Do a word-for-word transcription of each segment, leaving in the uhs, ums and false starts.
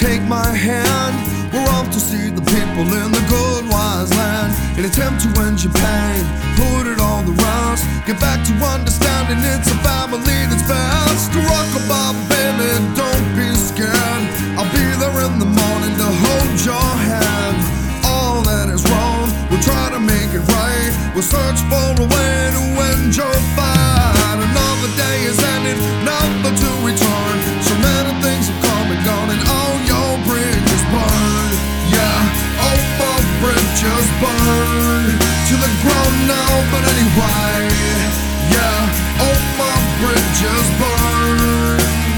take my hand. We're off to see the people in the good wise land. In attempt to end your pain, put it on the rust. Get back to understanding it's a family that's best. Rock-a-bye, baby, don't be scared. I'll be there in the morning to hold your hand. All that is wrong, we'll try to make it right. We'll search for a way to end your fight. Another day is ending, nothing to return. So many things have come and gone, and all your bridges burn. Yeah, all my bridges burn to the ground now, but anyway. Yeah, all my bridges burn.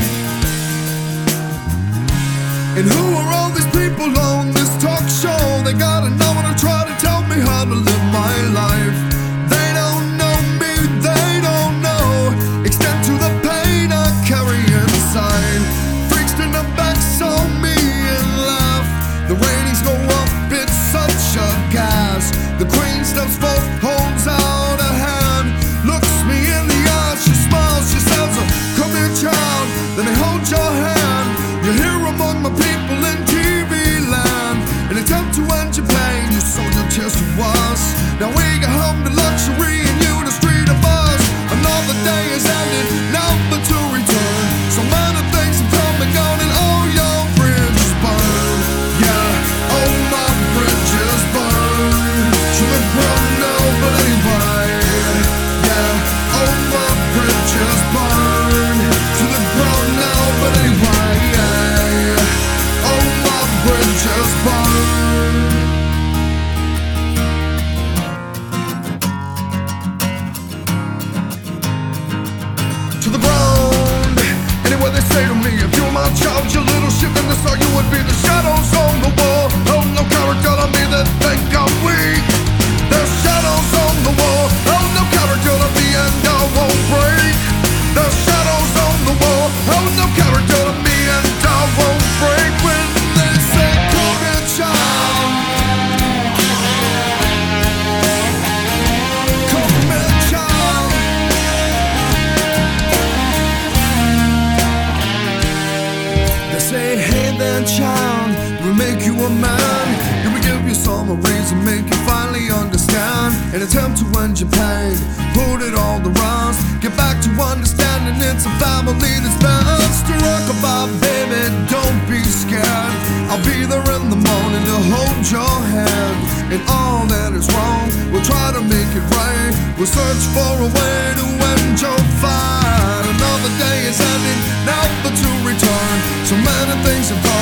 And who are all these people on this talk show? They got a number to try to tell me how to live my life. They don't know me, they don't know extent to the pain I carry inside. Freaks in the back saw me and laugh. The ratings go up, it's such a gas. The queen steps forth, holds out a hand, looks me in the eye, she smiles, she says, come here child, let me hold your hand. You're here among my people in T V land. In an attempt to end your pain, you sold your tears to us. Now we got home to luxury and you the street of us. Another day is ending, never to return. So many things have come and gone and all your bridges burn. Yeah, all my bridges burn to the ground now, but anyway. Yeah, all my bridges burn to the ground now, but anyway. Yeah, all my bridges burn. To the ground. Anyway, they say to me, if you're my child, you little shit, then this all you would be the shadows on the wall. Oh, no character to me that think I'm weak. There's shadows on the wall. Oh, no character to me and I won't break. There's shadows on the wall. Oh, no character to me and I won't break. When they say, come here, child. Come here, child. They say, hey there, child, we'll make you a man. Then we give you some a reason, make you finally understand. An attempt to end your pain, put it on the rust. Get back to understanding it's a family that's best. To rock-a-bye, baby, don't be scared. I'll be there in the morning to hold your hand. And all that is wrong, we'll try to make it right. We'll search for a way to end your fight. Another day is ending, never to return. So many things have